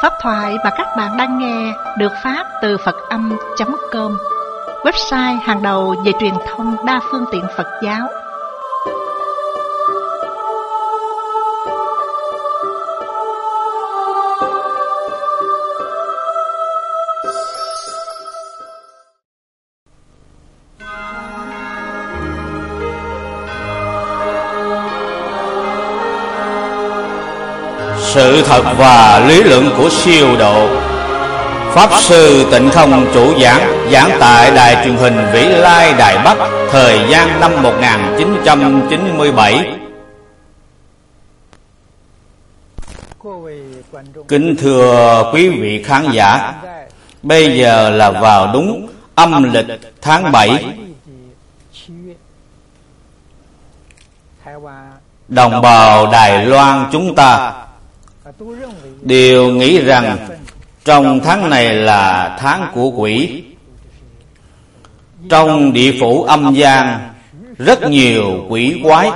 Pháp thoại mà các bạn đang nghe được phát từ Phật-âm.com, website hàng đầu về truyền thông đa phương tiện Phật giáo. Sự thật và lý luận của siêu độ. Pháp sư Tịnh Không chủ giảng tại đài truyền hình Vĩ Lai Đài Bắc, thời gian năm 1997. Kính thưa quý vị khán giả, bây giờ là vào đúng âm lịch tháng 7. Đồng bào Đài Loan chúng ta đều nghĩ rằng trong tháng này là tháng của quỷ. Trong địa phủ âm gian, rất nhiều quỷ quái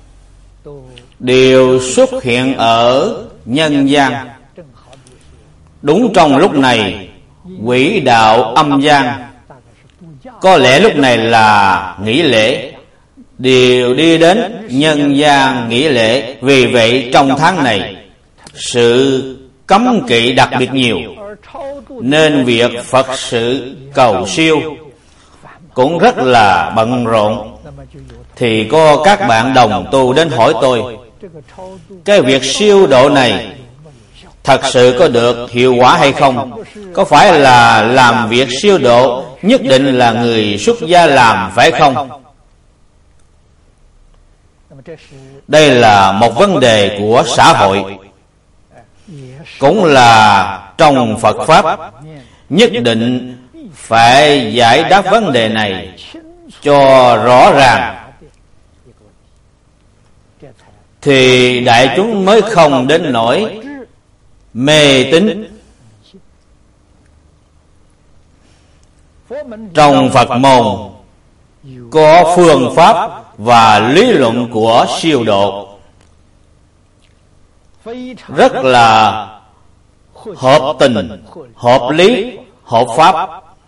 đều xuất hiện ở nhân gian. Đúng trong lúc này, quỷ đạo âm gian, có lẽ lúc này là nghỉ lễ, đều đi đến nhân gian nghỉ lễ. Vì vậy trong tháng này, sự cấm kỵ đặc biệt nhiều, nên việc Phật sự cầu siêu cũng rất là bận rộn. Thì có các bạn đồng tu đến hỏi tôi, cái việc siêu độ này thật sự có được hiệu quả hay không? Có phải là làm việc siêu độ nhất định là người xuất gia làm phải không? Đây là một vấn đề của xã hội, cũng là trong Phật Pháp nhất định phải giải đáp vấn đề này cho rõ ràng, thì đại chúng mới không đến nỗi mê tín. Trong Phật môn có phương pháp và lý luận của siêu độ rất là hợp tình, hợp lý, hợp pháp.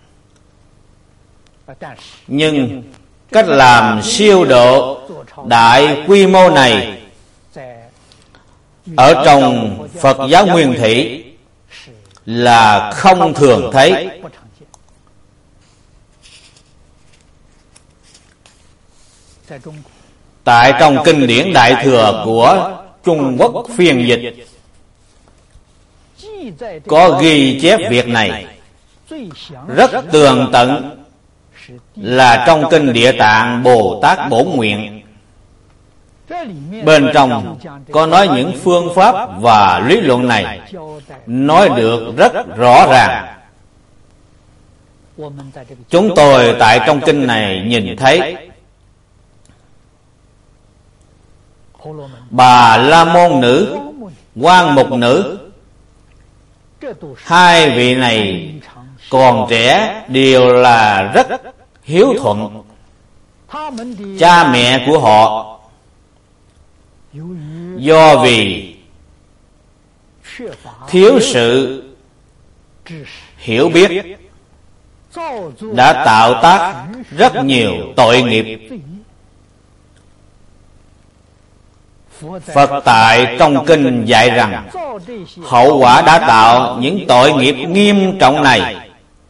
Nhưng cách làm siêu độ đại quy mô này ở trong Phật giáo nguyên thủy là không thường thấy. Tại trong kinh điển Đại Thừa của Trung Quốc phiên dịch có ghi chép việc này rất tường tận, là trong kinh Địa Tạng Bồ Tát Bổn Nguyện. Bên trong có nói những phương pháp và lý luận này, nói được rất rõ ràng. Chúng tôi tại trong kinh này nhìn thấy Bà La Môn nữ, Quan Mục nữ, hai vị này còn trẻ đều là rất hiếu thuận. Cha mẹ của họ do vì thiếu sự hiểu biết đã tạo tác rất nhiều tội nghiệp. Phật tại trong kinh dạy rằng hậu quả đã tạo những tội nghiệp nghiêm trọng này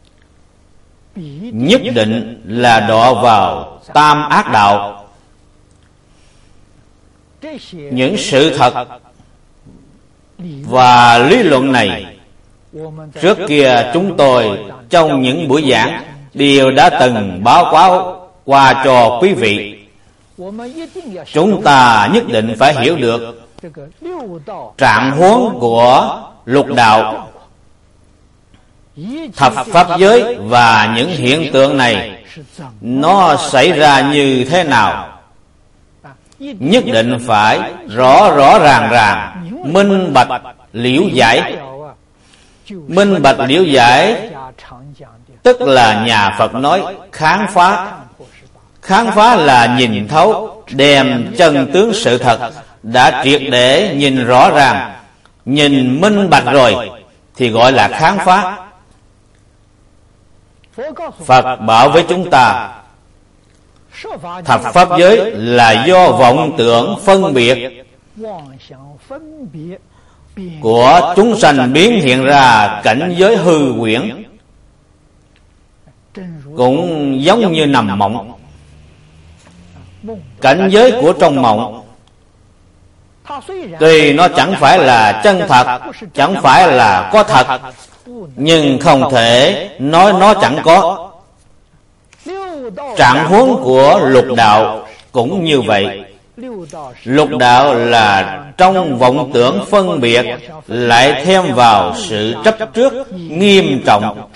nhất định là đọa vào tam ác đạo. Những sự thật và lý luận này trước kia chúng tôi trong những buổi giảng đều đã từng báo cáo qua cho quý vị. Chúng ta nhất định phải hiểu được trạng huống của lục đạo, thập pháp giới và những hiện tượng này nó xảy ra như thế nào. Nhất định phải rõ ràng, minh bạch liễu giải. Minh bạch liễu giải tức là nhà Phật nói khám phá. Khám phá là nhìn thấu, đem chân tướng sự thật đã triệt để nhìn rõ ràng, nhìn minh bạch rồi, thì gọi là khám phá. Phật bảo với chúng ta, thập pháp giới là do vọng tưởng phân biệt của chúng sanh biến hiện ra cảnh giới hư huyễn, cũng giống như nằm mộng. Cảnh giới của trong mộng tuy nó chẳng phải là chân thật, chẳng phải là có thật, nhưng không thể nói nó chẳng có. Trạng huống của lục đạo cũng như vậy. Lục đạo là trong vọng tưởng phân biệt lại thêm vào sự chấp trước nghiêm trọng,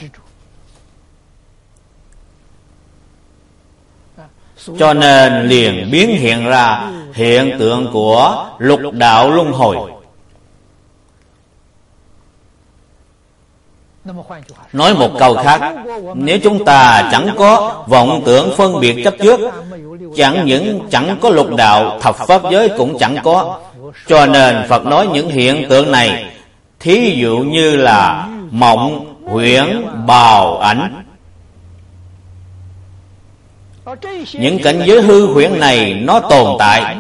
cho nên liền biến hiện ra hiện tượng của lục đạo luân hồi. Nói một câu khác, nếu chúng ta chẳng có vọng tưởng phân biệt chấp trước, chẳng những chẳng có lục đạo, thập pháp giới cũng chẳng có. Cho nên Phật nói những hiện tượng này, thí dụ như là mộng, huyễn, bào ảnh. Những cảnh giới hư huyễn này nó tồn tại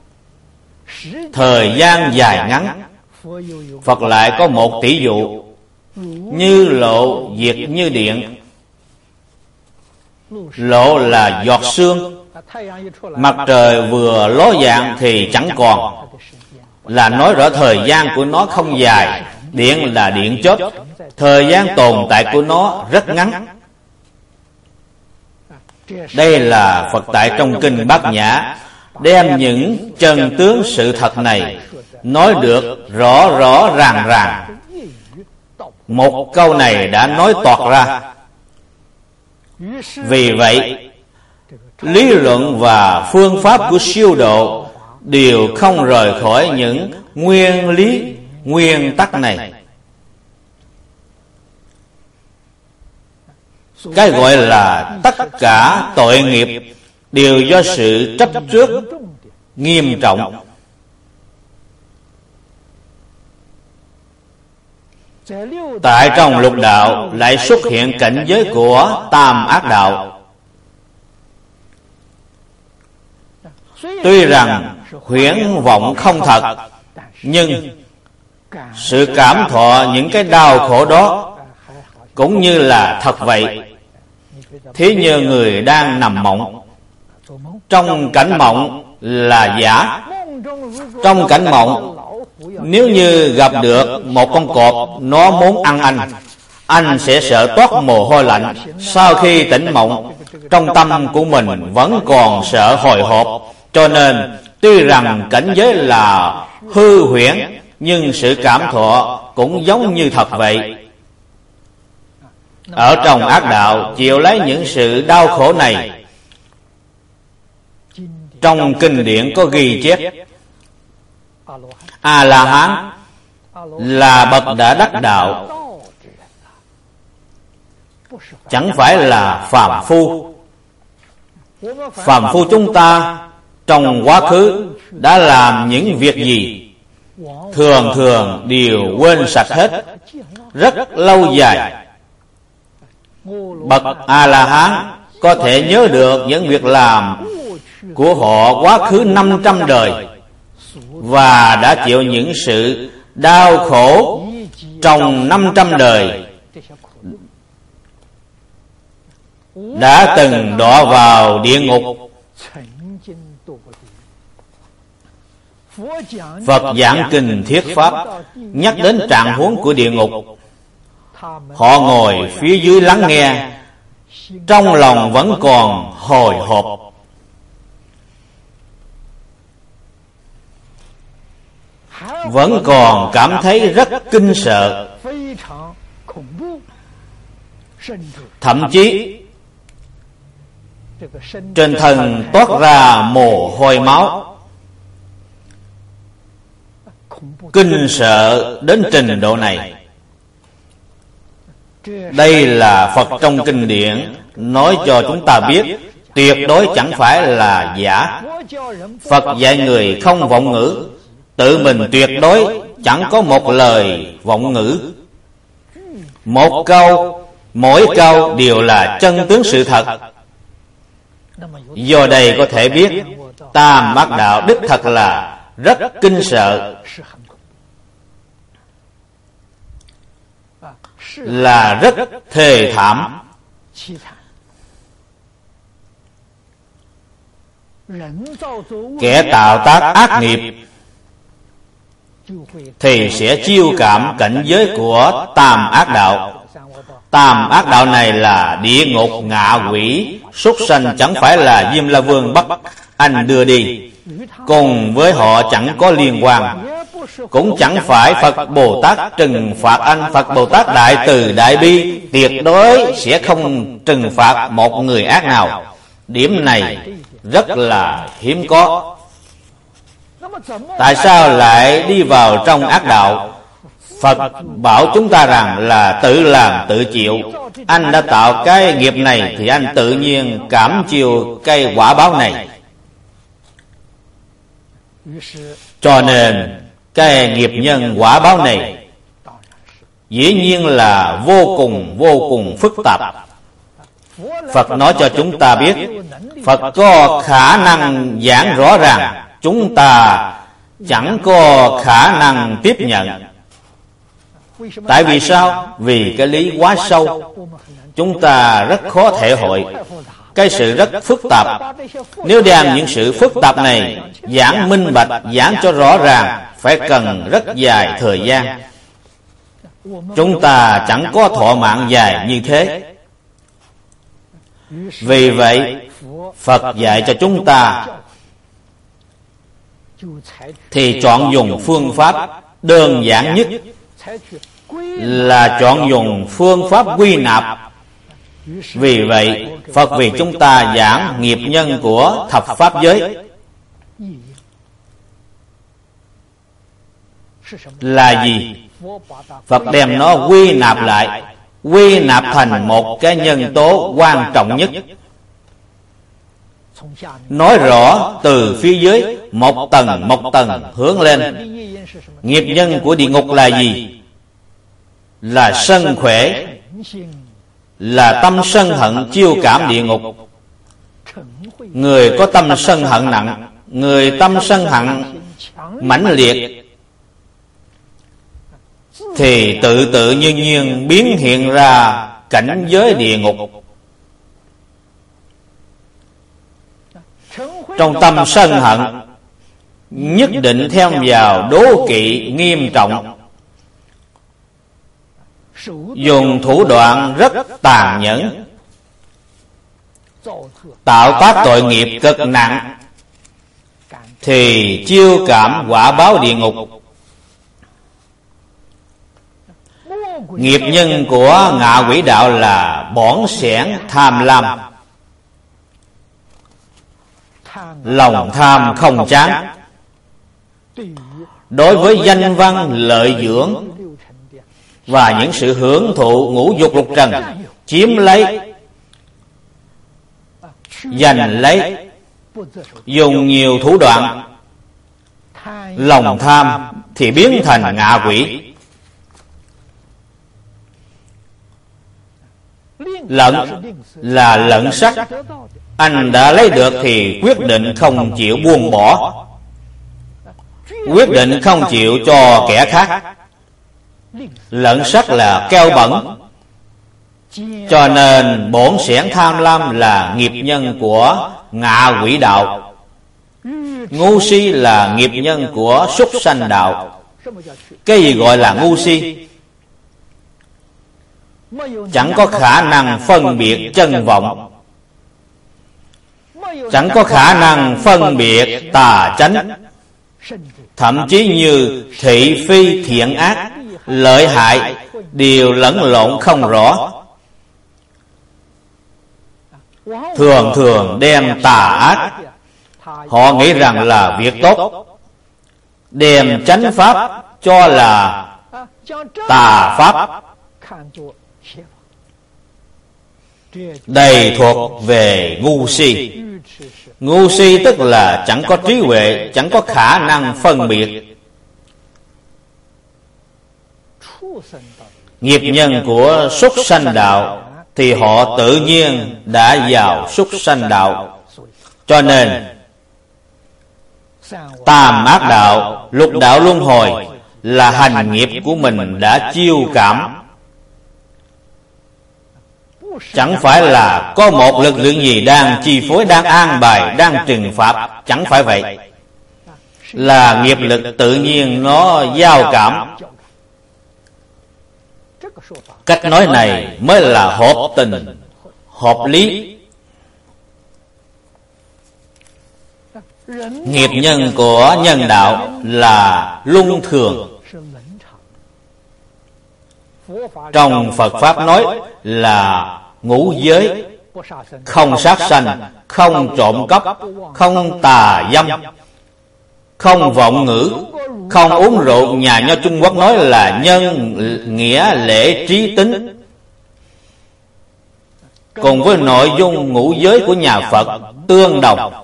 thời gian dài ngắn. Phật lại có một tỷ dụ: như lộ diệt như điện. Lộ là giọt sương, mặt trời vừa ló dạng thì chẳng còn, là nói rõ thời gian của nó không dài. Điện là điện chớp, thời gian tồn tại của nó rất ngắn. Đây là Phật tại trong kinh Bát Nhã đem những chân tướng sự thật này nói được rõ rõ ràng ràng. Một câu này đã nói toạc ra. Vì vậy, lý luận và phương pháp của siêu độ đều không rời khỏi những nguyên lý, nguyên tắc này. Cái gọi là tất cả tội nghiệp đều do sự chấp trước nghiêm trọng. Tại trong lục đạo lại xuất hiện cảnh giới của tam ác đạo. Tuy rằng huyễn vọng không thật, nhưng sự cảm thọ những cái đau khổ đó cũng như là thật vậy. Thí như người đang nằm mộng, trong cảnh mộng là giả. Trong cảnh mộng, nếu như gặp được một con cọp, nó muốn ăn anh sẽ sợ toát mồ hôi lạnh. Sau khi tỉnh mộng, trong tâm của mình vẫn còn sợ hồi hộp. Cho nên tuy rằng cảnh giới là hư huyễn, nhưng sự cảm thọ cũng giống như thật vậy. Ở trong ác đạo chịu lấy những sự đau khổ này. Trong kinh điển có ghi chép, A-la-hán là bậc đã đắc đạo, chẳng phải là phàm phu. Phàm phu chúng ta trong quá khứ đã làm những việc gì, thường thường đều quên sạch hết, rất lâu dài. Bậc A-la-hán có thể nhớ được những việc làm của họ quá khứ 500 đời, và đã chịu những sự đau khổ trong 500 đời, đã từng đọa vào địa ngục. Phật giảng kinh thuyết pháp nhắc đến trạng huống của địa ngục. Họ ngồi phía dưới lắng nghe, trong lòng vẫn còn hồi hộp. Vẫn còn cảm thấy rất kinh sợ. Thậm chí trên thân toát ra mồ hôi máu. Kinh sợ đến trình độ này. Đây là Phật trong kinh điển nói cho chúng ta biết, tuyệt đối chẳng phải là giả. Phật dạy người không vọng ngữ, tự mình tuyệt đối chẳng có một lời vọng ngữ. Một câu, mỗi câu đều là chân tướng sự thật. Do đây có thể biết Tam Ác Đạo đích thật là rất kinh sợ, là rất thê thảm. Kẻ tạo tác ác nghiệp thì sẽ chiêu cảm cảnh giới của Tam Ác Đạo. Tam Ác Đạo này là địa ngục, ngạ quỷ, súc sanh, chẳng phải là Diêm La Vương bắt anh đưa đi. Cùng với họ chẳng có liên quan. Cũng chẳng phải Phật Bồ Tát trừng phạt anh. Phật Bồ Tát đại từ đại bi, tuyệt đối sẽ không trừng phạt một người ác nào. Điểm này rất là hiếm có. Tại sao lại đi vào trong ác đạo? Phật bảo chúng ta rằng là tự làm tự chịu. Anh đã tạo cái nghiệp này thì anh tự nhiên cảm chịu cái quả báo này. Cho nên cái nghiệp nhân quả báo này dĩ nhiên là vô cùng phức tạp. Phật nói cho chúng ta biết, Phật có khả năng giảng rõ ràng, chúng ta chẳng có khả năng tiếp nhận. Tại vì sao? Vì cái lý quá sâu, chúng ta rất khó thể hội. Cái sự rất phức tạp. Nếu đem những sự phức tạp này giảng minh bạch, giảng cho rõ ràng, phải cần rất dài thời gian. Chúng ta chẳng có thọ mạng dài như thế. Vì vậy Phật dạy cho chúng ta thì chọn dùng phương pháp đơn giản nhất, là chọn dùng phương pháp quy nạp. Vì vậy Phật vì chúng ta giảng nghiệp nhân của thập pháp giới là gì? Phật đem nó quy nạp lại, quy nạp thành một cái nhân tố quan trọng nhất. Nói rõ từ phía dưới một tầng hướng lên. Nghiệp nhân của địa ngục là gì? Là sân khỏe, là tâm sân hận chiêu cảm địa ngục. Người có tâm sân hận nặng, người tâm sân hận mãnh liệt thì tự nhiên biến hiện ra cảnh giới địa ngục. Trong tâm sân hận nhất định thêm vào đố kỵ nghiêm trọng, dùng thủ đoạn rất tàn nhẫn, tạo tác tội nghiệp cực nặng, thì chiêu cảm quả báo địa ngục. Nghiệp nhân của ngạ quỷ đạo là bỏn sẻn tham lam, lòng tham không chán. Đối với danh văn lợi dưỡng và những sự hưởng thụ ngũ dục lục trần, chiếm lấy, giành lấy, dùng nhiều thủ đoạn, lòng tham thì biến thành ngạ quỷ. Lận là lận sắc, anh đã lấy được thì quyết định không chịu buông bỏ, quyết định không chịu cho kẻ khác. Lận sắc là keo bẩn, cho nên bổn sẻn tham lam là nghiệp nhân của ngạ quỷ đạo. Ngu si là nghiệp nhân của súc sanh đạo. Cái gì gọi là ngu si? Chẳng có khả năng phân biệt chân vọng, chẳng có khả năng phân biệt tà chánh, thậm chí như thị phi thiện ác, lợi hại đều lẫn lộn không rõ. Thường đem tà ác họ nghĩ rằng là việc tốt, đem chánh pháp cho là tà pháp. Đây thuộc về ngu si. Ngu si tức là chẳng có trí huệ, chẳng có khả năng phân biệt. nghiệp nhân của súc sanh đạo thì họ tự nhiên đã vào súc sanh đạo. Cho nên tam ác đạo, lục đạo luân hồi là hành nghiệp của mình đã chiêu cảm, chẳng phải là có một lực lượng gì đang chi phối, đang an bài, đang trừng phạt. Chẳng phải vậy, là nghiệp lực tự nhiên nó giao cảm. Cách nói này mới là hợp tình, hợp lý. Nghiệp nhân của nhân đạo là luân thường. Trong Phật Pháp nói là ngũ giới: không sát sanh, không trộm cắp, không tà dâm, không vọng ngữ, không uống rượu. Nhà nho Trung Quốc nói là nhân, nghĩa, lễ, trí, tính. Cùng với nội dung ngũ giới của nhà Phật tương đồng.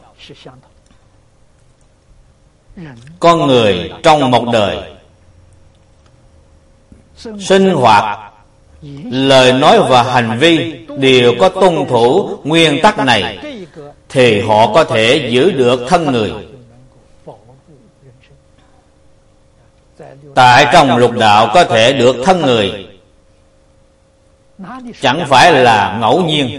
Con người trong một đời sinh hoạt, lời nói và hành vi đều có tuân thủ nguyên tắc này thì họ có thể giữ được thân người. Tại trong lục đạo có thể được thân người chẳng phải là ngẫu nhiên.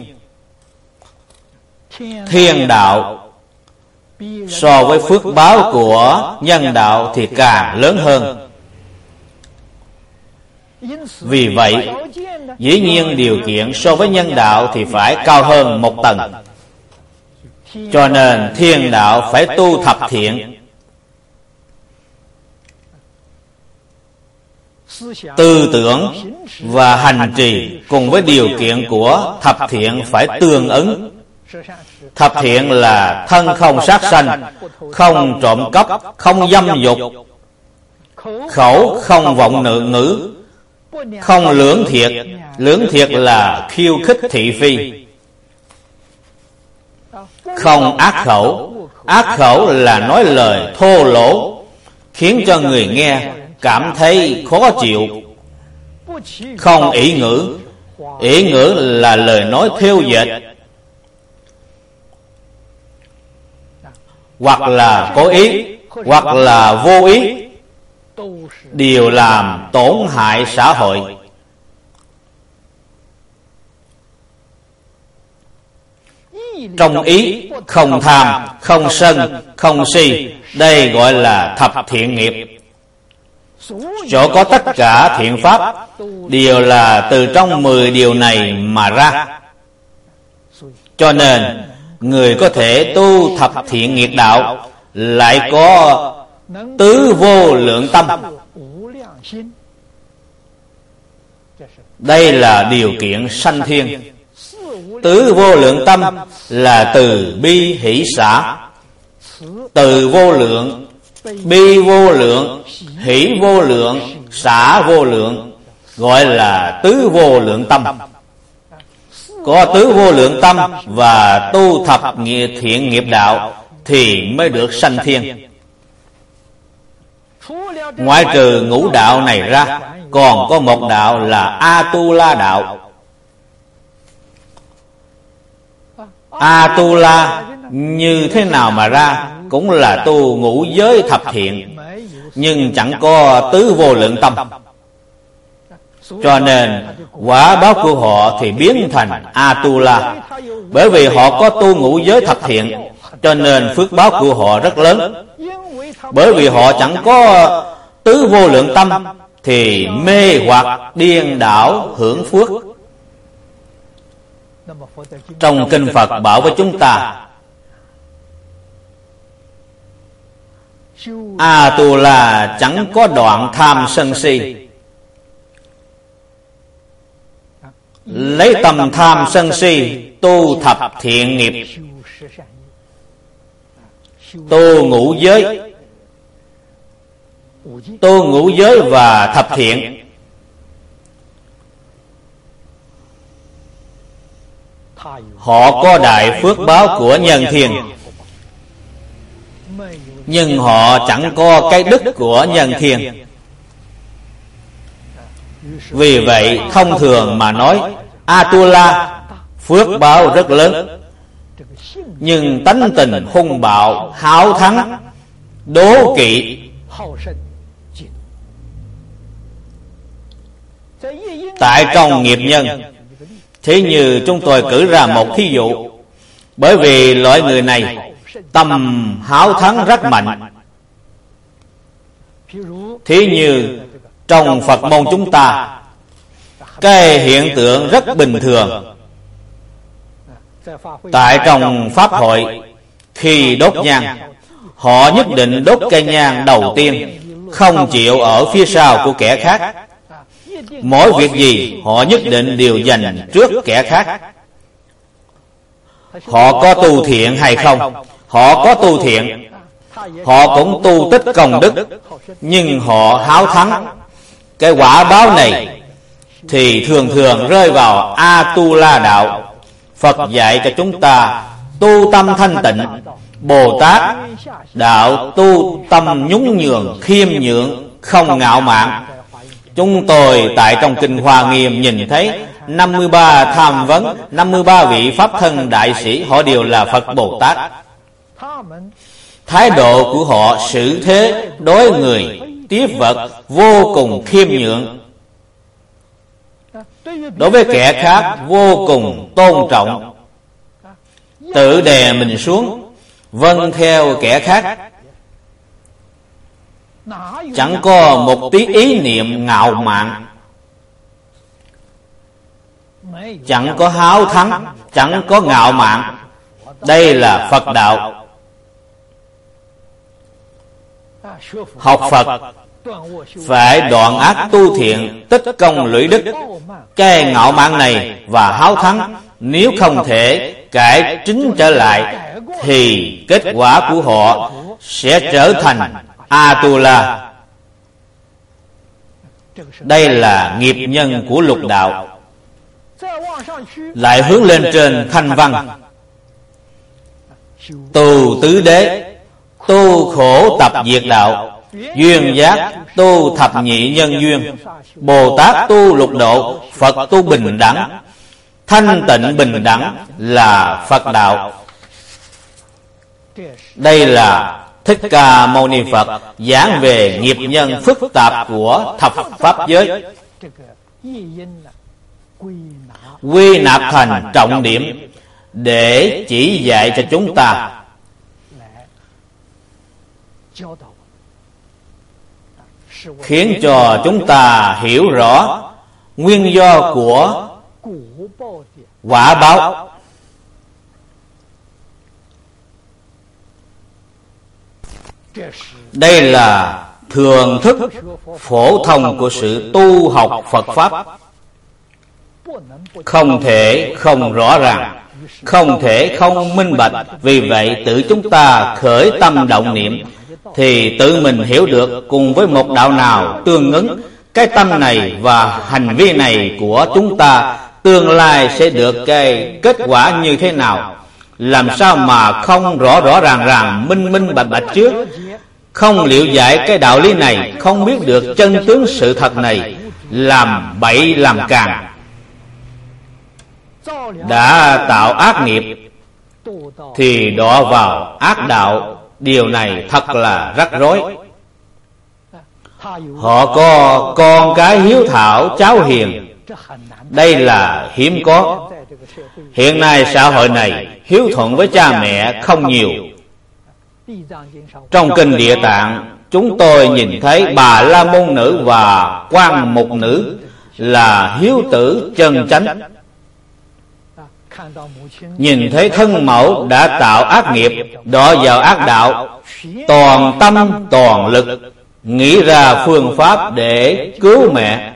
Thiên đạo so với phước báo của nhân đạo thì càng lớn hơn. Vì vậy, dĩ nhiên điều kiện so với nhân đạo thì phải cao hơn một tầng. Cho nên thiên đạo phải tu thập thiện. Tư tưởng và hành trì cùng với điều kiện của thập thiện phải tương ứng. Thập thiện là thân không sát sanh, không trộm cắp, không dâm dục, khẩu không vọng ngữ, không lưỡng thiệt. Lưỡng thiệt là khiêu khích thị phi. Không ác khẩu. Ác khẩu là nói lời thô lỗ khiến cho người nghe cảm thấy khó chịu. Không ỷ ngữ. Ỷ ngữ là lời nói thêu dệt, hoặc là cố ý hoặc là vô ý, đều làm tổn hại xã hội. Trong ý không tham, không sân, không si, đây gọi là thập thiện nghiệp. Chỗ có tất cả thiện pháp đều là từ trong 10 điều này mà ra. Cho nên người có thể tu thập thiện nghiệp đạo lại có tứ vô lượng tâm. Đây là điều kiện sanh thiên. Tứ vô lượng tâm là từ bi hỷ xả. Từ vô lượng, bi vô lượng, hỷ vô lượng, xả vô lượng, gọi là tứ vô lượng tâm. Có tứ vô lượng tâm và tu thập thiện nghiệp đạo thì mới được sanh thiên. Ngoại trừ ngũ đạo này ra, còn có một đạo là Atula đạo. Atula như thế nào mà ra? Cũng là tu ngũ giới thập thiện, nhưng chẳng có tứ vô lượng tâm. Cho nên quả báo của họ thì biến thành Atula. Bởi vì họ có tu ngũ giới thập thiện, cho nên phước báo của họ rất lớn. Bởi vì họ chẳng có tứ vô lượng tâm thì mê hoặc điên đảo hưởng phước. Trong kinh Phật bảo với chúng ta, Atula chẳng có đoạn tham sân si. Lấy tâm tham sân si tu thập thiện nghiệp, tu ngũ giới. Tu ngũ giới và thập thiện họ có đại phước báo của nhân thiên, nhưng họ chẳng có cái đức của nhân thiên. Vì vậy thông thường mà nói, Atula phước báo rất lớn, nhưng tánh tình hung bạo, háo thắng, đố kỵ. Tại trong nghiệp nhân, thế như chúng tôi cử ra một thí dụ. Bởi vì loại người này tâm háo thắng rất mạnh. Thí như trong Phật môn chúng ta, cái hiện tượng rất bình thường. Tại trong pháp hội, khi đốt nhang, họ nhất định đốt cây nhang đầu tiên, không chịu ở phía sau của kẻ khác. Mỗi việc gì họ nhất định đều dành trước kẻ khác. Họ có tu thiện hay không? Họ có tu thiện, họ cũng tu tích công đức, nhưng họ háo thắng. Cái quả báo này thì thường thường rơi vào Atula đạo. Phật dạy cho chúng ta tu tâm thanh tịnh. Bồ Tát đạo tu tâm nhún nhường, khiêm nhượng, không ngạo mạn. Chúng tôi tại trong Kinh Hoa Nghiêm nhìn thấy 53 tham vấn, 53 vị Pháp thân đại sĩ, họ đều là Phật Bồ Tát. Thái độ của họ xử thế đối người tiếp vật vô cùng khiêm nhượng, đối với kẻ khác vô cùng tôn trọng, tự đè mình xuống, vâng theo kẻ khác, chẳng có một tí ý niệm ngạo mạn, chẳng có háo thắng, chẳng có ngạo mạn. Đây là Phật đạo. Học Phật phải đoạn ác tu thiện, tích công lũy đức. Cái ngạo mạn này và háo thắng nếu không thể cải chính trở lại, thì kết quả của họ sẽ trở thành Atula. Đây là nghiệp nhân của lục đạo. Lại hướng lên trên thanh văn, tu tứ đế, tu khổ tập diệt đạo, duyên giác tu thập nhị nhân duyên, Bồ Tát tu lục độ, Phật tu bình đẳng. Thanh tịnh bình đẳng là Phật đạo. Đây là Thích Ca Mâu Ni Phật giảng về nghiệp nhân phức tạp của thập pháp giới, quy nạp thành trọng điểm để chỉ dạy cho chúng ta. Khiến cho chúng ta hiểu rõ nguyên do của quả báo. Đây là thường thức phổ thông của sự tu học Phật Pháp. Không thể không rõ ràng, không thể không minh bạch. Vì vậy tự chúng ta khởi tâm động niệm thì tự mình hiểu được cùng với một đạo nào tương ứng, cái tâm này và hành vi này của chúng ta tương lai sẽ được cái kết quả như thế nào. Làm sao mà không rõ ràng minh bạch trước, không liệu giải cái đạo lý này, không biết được chân tướng sự thật này, làm bậy làm càng, đã tạo ác nghiệp thì đọa vào ác đạo. Điều này thật là rắc rối. Họ có con cái hiếu thảo, cháu hiền, đây là hiếm có. Hiện nay xã hội này hiếu thuận với cha mẹ không nhiều. Trong Kinh Địa Tạng, chúng tôi nhìn thấy Bà La Môn Nữ và Quan Mục Nữ là hiếu tử chân chánh. Nhìn thấy thân mẫu đã tạo ác nghiệp, đọa vào ác đạo, toàn tâm toàn lực nghĩ ra phương pháp để cứu mẹ.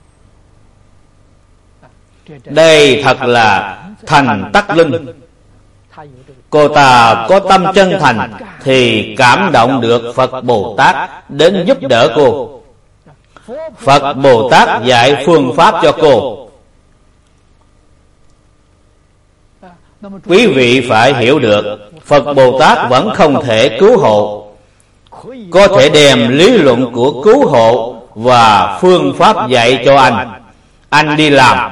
Đây thật là thành tắc linh. Cô ta có tâm chân thành thì cảm động được Phật Bồ Tát đến giúp đỡ cô. Phật Bồ Tát dạy phương pháp cho cô. Quý vị phải hiểu được, Phật Bồ Tát vẫn không thể cứu hộ. Có thể đem lý luận của cứu hộ và phương pháp dạy cho anh. Anh đi làm.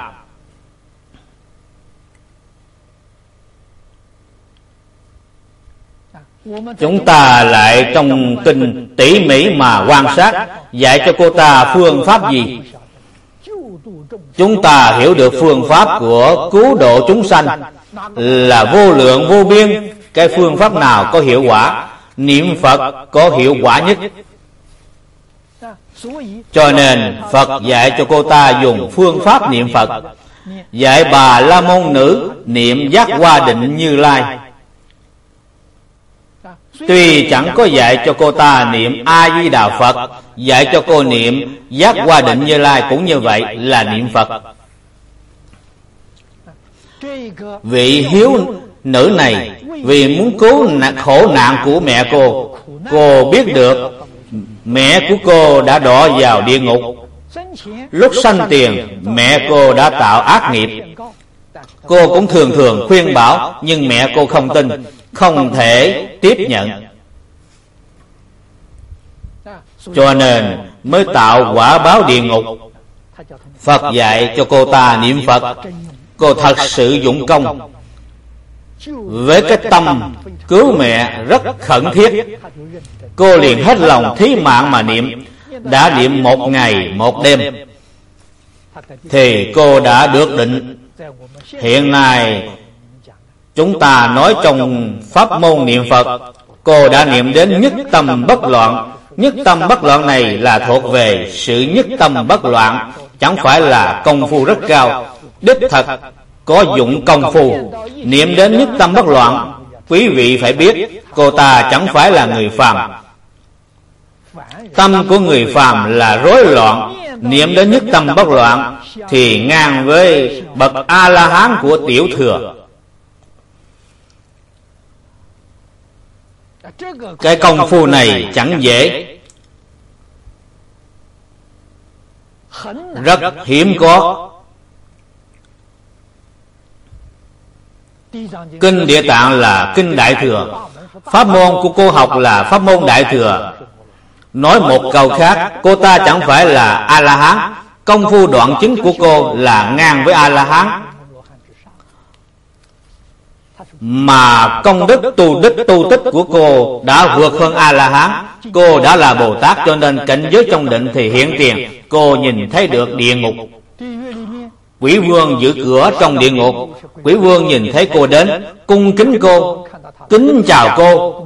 Chúng ta lại trong kinh tỉ mỉ mà quan sát, dạy cho cô ta phương pháp gì? Chúng ta hiểu được phương pháp của cứu độ chúng sanh là vô lượng vô biên. Cái phương pháp nào có hiệu quả? Niệm Phật có hiệu quả nhất. Cho nên Phật dạy cho cô ta dùng phương pháp niệm Phật. Dạy bà La Môn nữ niệm Giác Hoa Định Như Lai. Tuy chẳng có dạy cho cô ta niệm A Di Đà Phật, dạy cho cô niệm Giác Hoa Định Như Lai cũng như vậy, là niệm Phật. Vị hiếu nữ này vì muốn cứu khổ nạn của mẹ cô biết được mẹ của cô đã đọa vào địa ngục. Lúc sanh tiền, mẹ cô đã tạo ác nghiệp. Cô cũng thường thường khuyên bảo, nhưng mẹ cô không tin, không thể tiếp nhận. Cho nên mới tạo quả báo địa ngục. Phật dạy cho cô ta niệm Phật. Cô thật sự dụng công, với cái tâm cứu mẹ rất khẩn thiết. Cô liền hết lòng thí mạng mà niệm. Đã niệm 1 ngày 1 đêm thì cô đã được định. Hiện nay chúng ta nói trong pháp môn niệm Phật, cô đã niệm đến nhất tâm bất loạn. Nhất tâm bất loạn này là thuộc về sự nhất tâm bất loạn, chẳng phải là công phu rất cao. Đích thật có dụng công phu. Niệm đến nhất tâm bất loạn, quý vị phải biết cô ta chẳng phải là người phàm. Tâm của người phàm là rối loạn. Niệm đến nhất tâm bất loạn thì ngang với bậc A-la-hán của tiểu thừa. Cái công phu này chẳng dễ, rất hiếm có. Kinh Địa Tạng là kinh Đại Thừa. Pháp môn của cô học là pháp môn Đại Thừa. Nói một câu khác, cô ta chẳng phải là A-la-hán. Công phu đoạn chứng của cô là ngang với A-la-hán, mà công đức tu tích của cô đã vượt hơn A-la-hán. Cô đã là Bồ Tát, cho nên cảnh giới trong định thì hiện tiền. Cô nhìn thấy được địa ngục. Quỷ vương giữ cửa trong địa ngục. Quỷ vương nhìn thấy cô đến, cung kính cô, kính chào cô,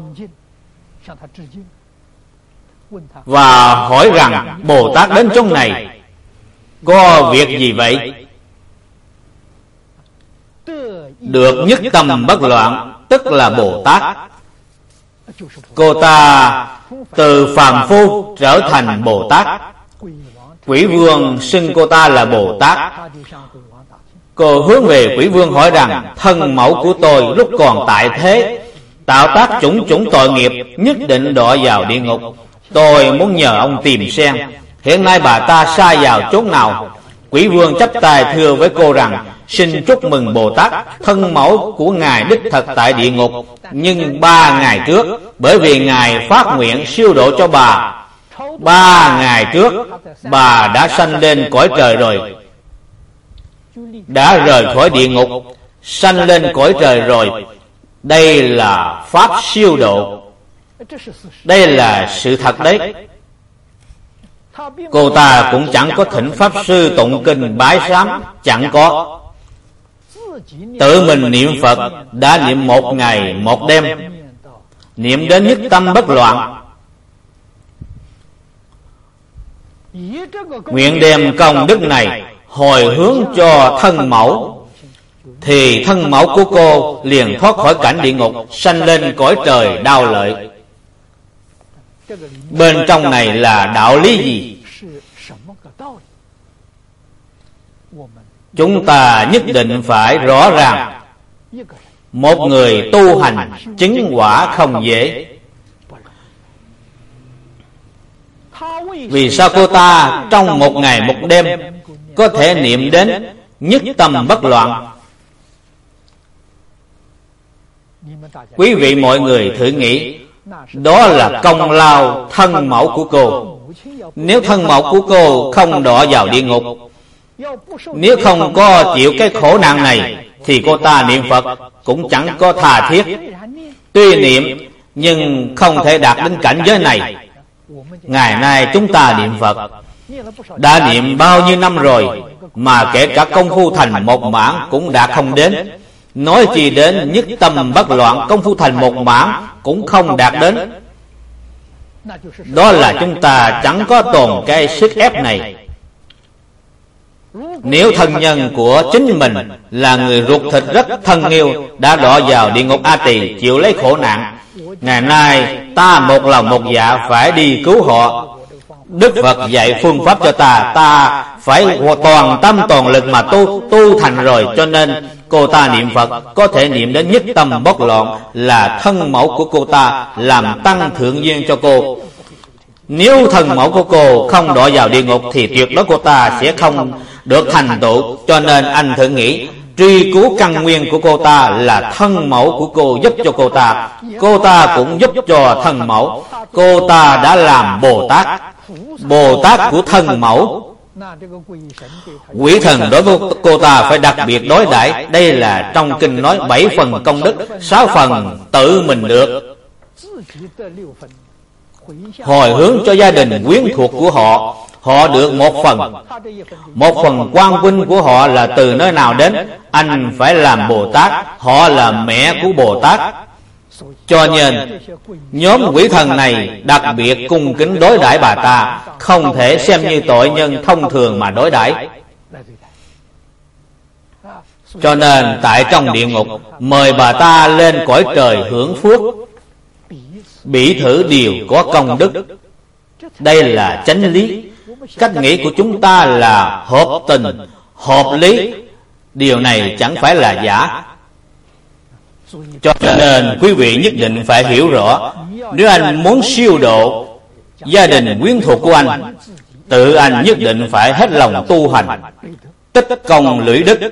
và hỏi rằng Bồ Tát đến trong này có việc gì vậy? Được nhất tâm bất loạn, tức là Bồ Tát. Cô ta từ phàm phu trở thành Bồ Tát. Quỷ vương xưng cô ta là Bồ Tát. Cô hướng về quỷ vương hỏi rằng, thân mẫu của tôi lúc còn tại thế tạo tác chủng tội nghiệp, nhất định đọa vào địa ngục. Tôi muốn nhờ ông tìm xem hiện nay bà ta sa vào chốn nào. Quỷ vương chắp tay thưa với cô rằng, xin chúc mừng Bồ Tát, thân mẫu của ngài đích thật tại địa ngục, nhưng 3 ngày trước, bởi vì ngài phát nguyện siêu độ cho bà, 3 ngày trước bà đã sanh lên cõi trời rồi, đã rời khỏi địa ngục, sanh lên cõi trời rồi. Đây là pháp siêu độ, đây là sự thật đấy. Cô ta cũng chẳng có thỉnh pháp sư tụng kinh bái sám, chẳng có. Tự mình niệm Phật, đã niệm 1 ngày 1 đêm, niệm đến nhất tâm bất loạn. Nguyện đem công đức này hồi hướng cho thân mẫu, thì thân mẫu của cô liền thoát khỏi cảnh địa ngục, sanh lên cõi trời đau lợi. Bên trong này là đạo lý gì? Chúng ta nhất định phải rõ ràng. Một người tu hành chứng quả không dễ. Vì sao cô ta trong 1 ngày 1 đêm có thể niệm đến nhất tâm bất loạn? Quý vị mọi người thử nghĩ, đó là công lao thân mẫu của cô. Nếu thân mẫu của cô không đọa vào địa ngục, nếu không có chịu cái khổ nạn này, thì cô ta niệm Phật cũng chẳng có tha thiết. Tuy niệm nhưng không thể đạt đến cảnh giới này. Ngày nay chúng ta niệm Phật đã niệm bao nhiêu năm rồi, mà kể cả công phu thành một mãn cũng đạt không đến. Nói chi đến nhất tâm bất loạn, công phu thành một mãn cũng không đạt đến. Đó là chúng ta chẳng có tồn cái sức ép này. Nếu thân nhân của chính mình là người ruột thịt rất thân yêu đã đọa vào địa ngục A Tỳ chịu lấy khổ nạn, ngày nay ta một lòng một dạ phải đi cứu họ. Đức Phật dạy phương pháp cho ta phải toàn tâm toàn lực mà tu thành rồi. Cho nên cô ta niệm Phật có thể niệm đến nhất tâm bất loạn, là thân mẫu của cô ta làm tăng thượng duyên cho cô. Nếu thân mẫu của cô không đọa vào địa ngục thì tuyệt đối cô ta sẽ không được thành tựu. Cho nên anh thử nghĩ, truy cứu căn nguyên của cô ta là thân mẫu của cô giúp cho cô ta, cô ta cũng giúp cho thân mẫu. Cô ta đã làm Bồ Tát của thân mẫu. Quỷ thần đối với cô ta phải đặc biệt đối đãi. Đây là trong kinh nói 7 phần công đức, 6 phần tự mình được. Hồi hướng cho gia đình quyến thuộc của họ, họ được một phần. Một phần quang vinh của họ là từ nơi nào đến? Anh phải làm Bồ Tát, họ là mẹ của Bồ Tát. Cho nên nhóm quỷ thần này đặc biệt cung kính đối đãi bà ta, không thể xem như tội nhân thông thường mà đối đãi. Cho nên tại trong địa ngục mời bà ta lên cõi trời hưởng phước, bỉ thử điều có công đức. Đây là chánh lý. Cách nghĩ của chúng ta là hợp tình, hợp lý. Điều này chẳng phải là giả. Cho nên quý vị nhất định phải hiểu rõ, nếu anh muốn siêu độ gia đình quyến thuộc của anh, tự anh nhất định phải hết lòng tu hành, tích công lũy đức.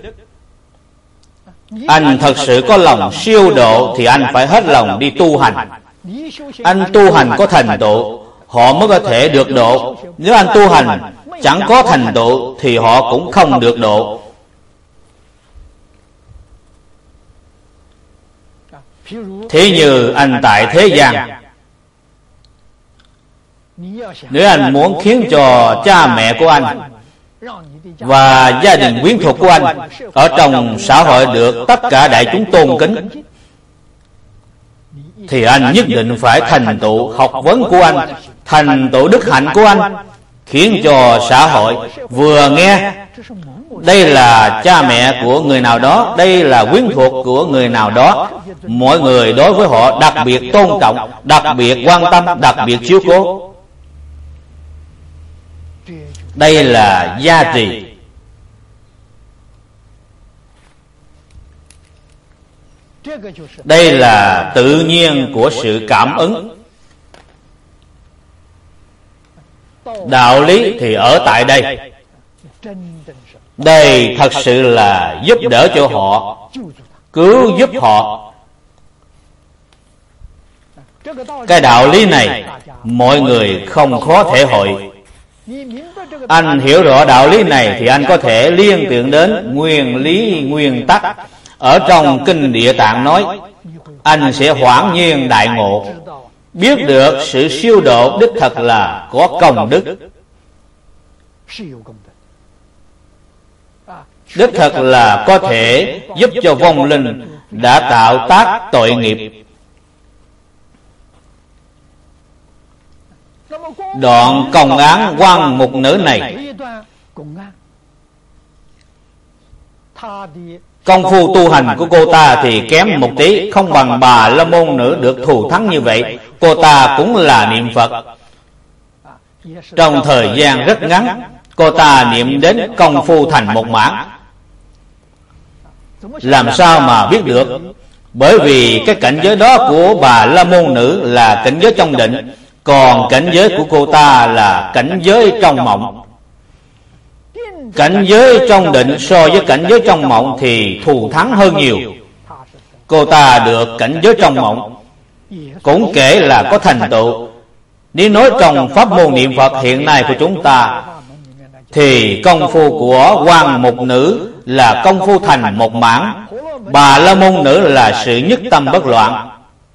Anh thật sự có lòng siêu độ thì anh phải hết lòng đi tu hành. Anh tu hành có thành tựu, họ mới có thể được độ. Nếu anh tu hành chẳng có thành tựu thì họ cũng không được độ. Thế như anh tại thế gian, nếu anh muốn khiến cho cha mẹ của anh và gia đình quyến thuộc của anh ở trong xã hội được tất cả đại chúng tôn kính, thì anh nhất định phải thành tựu học vấn của anh, thành tựu đức hạnh của anh, khiến cho xã hội vừa nghe đây là cha mẹ của người nào đó, đây là quyến thuộc của người nào đó, mọi người đối với họ đặc biệt tôn trọng, đặc biệt quan tâm, đặc biệt chiếu cố. Đây là giá trị. Đây là tự nhiên của sự cảm ứng. Đạo lý thì ở tại đây. Đây thật sự là giúp đỡ cho họ, cứu giúp họ. Cái đạo lý này mọi người không khó thể hội. Anh hiểu rõ đạo lý này thì anh có thể liên tưởng đến nguyên lý nguyên tắc ở trong kinh Địa Tạng nói. Anh sẽ hoảng nhiên đại ngộ, biết được sự siêu độ đích thật là có công đức, đích thật là có thể giúp cho vong linh đã tạo tác tội nghiệp. Đoạn công án quan mục nữ này, công phu tu hành của cô ta thì kém một tí, không bằng Bà La Môn nữ được thù thắng như vậy. Cô ta cũng là niệm Phật. Trong thời gian rất ngắn, cô ta niệm đến công phu thành một mãn. Làm sao mà biết được? Bởi vì cái cảnh giới đó của Bà La Môn nữ là cảnh giới trong định, còn cảnh giới của cô ta là cảnh giới trong mộng. Cảnh giới trong định so với cảnh giới trong mộng thì thù thắng hơn nhiều. Cô ta được cảnh giới trong mộng cũng kể là có thành tựu. Nếu nói trong pháp môn niệm Phật hiện nay của chúng ta, thì công phu của Quan Mục Nữ là công phu thành một mãn, Bà La Môn Nữ là sự nhất tâm bất loạn.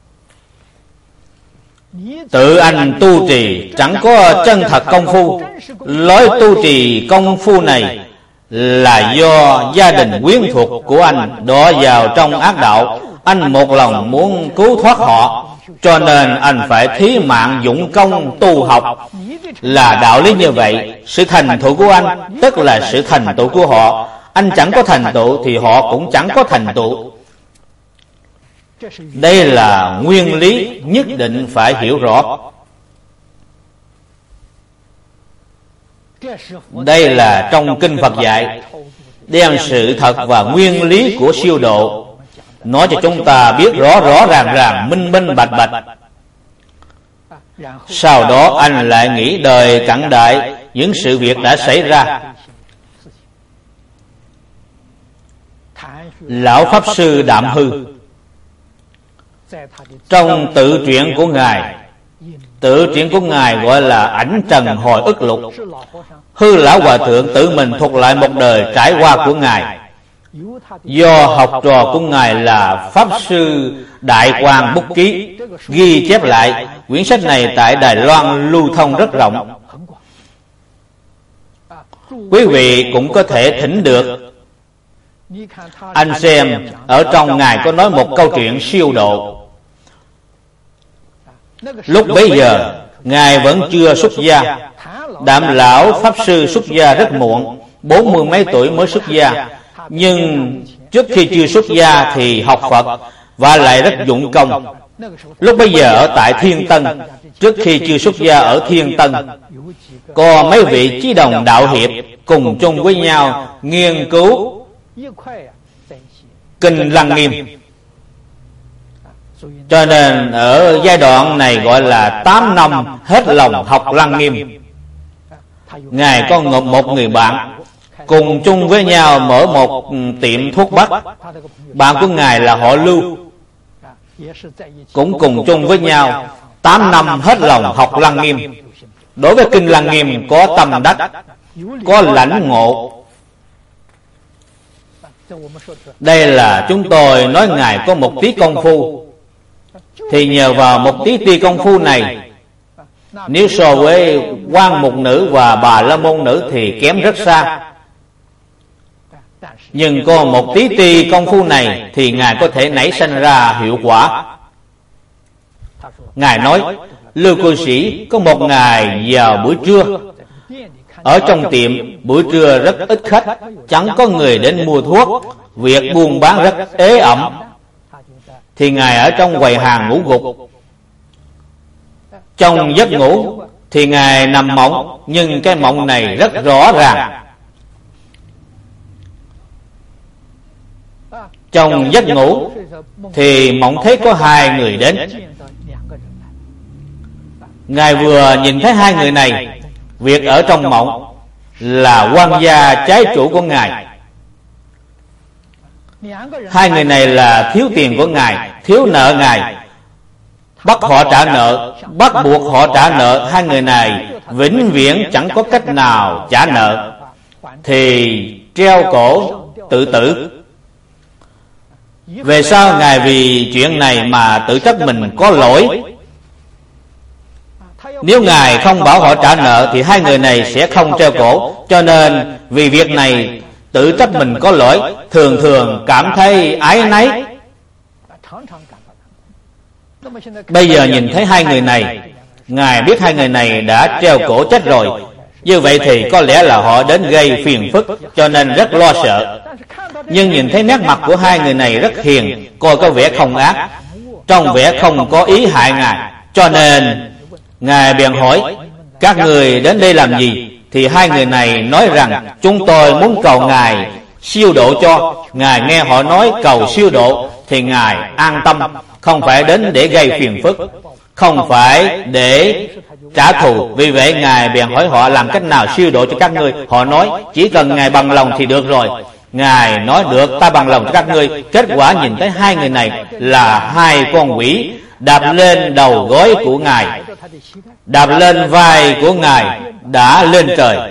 Tự anh tu trì chẳng có chân thật công phu. Lối tu trì công phu này là do gia đình quyến thuộc của anh đọa vào trong ác đạo. Anh một lòng muốn cứu thoát họ, cho nên anh phải thí mạng dụng công tu học. Là đạo lý như vậy. Sự thành tựu của anh tức là sự thành tựu của họ. Anh chẳng có thành tựu thì họ cũng chẳng có thành tựu. Đây là nguyên lý nhất định phải hiểu rõ. Đây là trong kinh Phật dạy, đem sự thật và nguyên lý của siêu độ nói cho chúng ta biết rõ rõ ràng, minh minh bạch bạch. Sau đó anh lại nghĩ đời cận đại những sự việc đã xảy ra. Lão Pháp Sư Đạm Hư trong tự truyện của Ngài, tự truyện của Ngài gọi là Ảnh Trần Hồi Ức Lục. Hư Lão Hòa Thượng tự mình thuật lại một đời trải qua của Ngài, do học trò của Ngài là Pháp Sư Đại Quang bút ký, ghi chép lại. Quyển sách này tại Đài Loan lưu thông rất rộng. Quý vị cũng có thể thỉnh được. Anh xem, ở trong Ngài có nói một câu chuyện siêu độ. Lúc bấy giờ Ngài vẫn chưa xuất gia. Đạm Lão Pháp Sư xuất gia rất muộn, 40 mấy tuổi mới xuất gia. Nhưng trước khi chưa xuất gia thì học Phật và lại rất dụng công. Lúc bấy giờ ở tại Thiên Tân, trước khi chưa xuất gia ở Thiên Tân, có mấy vị chí đồng đạo hiệp cùng chung với nhau nghiên cứu kinh Lăng Nghiêm. Cho nên ở giai đoạn này gọi là 8 năm hết lòng học Lăng Nghiêm. Ngài có một người bạn cùng chung với nhau mở một tiệm thuốc bắc. Bạn của Ngài là họ Lưu, cũng cùng chung với nhau 8 năm hết lòng học Lăng Nghiêm. Đối với kinh Lăng Nghiêm có tâm đắc, có lãnh ngộ. Đây là chúng tôi nói Ngài có một tí công phu. Thì nhờ vào một tí công phu này, nếu so với Quan Mục Nữ và Bà La Môn Nữ thì kém rất xa. Nhưng có một tí công phu này thì Ngài có thể nảy sinh ra hiệu quả. Ngài nói, Lưu cư sĩ có một ngày vào buổi trưa, ở trong tiệm buổi trưa rất ít khách, chẳng có người đến mua thuốc, việc buôn bán rất ế ẩm. Thì Ngài ở trong quầy hàng ngủ gục. Trong giấc ngủ thì Ngài nằm mộng, nhưng cái mộng này rất rõ ràng. Trong giấc ngủ thì mộng thấy có 2 người đến. Ngài vừa nhìn thấy 2 người này, việc ở trong mộng là quan gia trái chủ của Ngài. 2 người này là thiếu tiền của Ngài, thiếu nợ Ngài, bắt họ trả nợ, bắt buộc họ trả nợ. 2 người này vĩnh viễn chẳng có cách nào trả nợ, thì treo cổ tự tử. Về sau Ngài vì chuyện này mà tự trách mình có lỗi. Nếu Ngài không bảo họ trả nợ thì 2 người này sẽ không treo cổ. Cho nên vì việc này tự trách mình có lỗi, thường thường cảm thấy áy náy. Bây giờ nhìn thấy 2 người này, Ngài biết 2 người này đã treo cổ chết rồi. Như vậy thì có lẽ là họ đến gây phiền phức, cho nên rất lo sợ. Nhưng nhìn thấy nét mặt của 2 người này rất hiền, coi có vẻ không ác, trong vẻ không có ý hại Ngài. Cho nên Ngài bèn hỏi, các người đến đây làm gì? Thì 2 người này nói rằng, chúng tôi muốn cầu Ngài siêu độ cho. Ngài nghe họ nói cầu siêu độ thì Ngài an tâm, không phải đến để gây phiền phức, không phải để trả thù. Vì vậy Ngài bèn hỏi họ làm cách nào siêu độ cho các ngươi. Họ nói chỉ cần Ngài bằng lòng thì được rồi. Ngài nói được, ta bằng lòng cho các ngươi. Kết quả nhìn thấy 2 người này là 2 con quỷ đạp lên đầu gối của Ngài, đạp lên vai của Ngài, đã lên trời.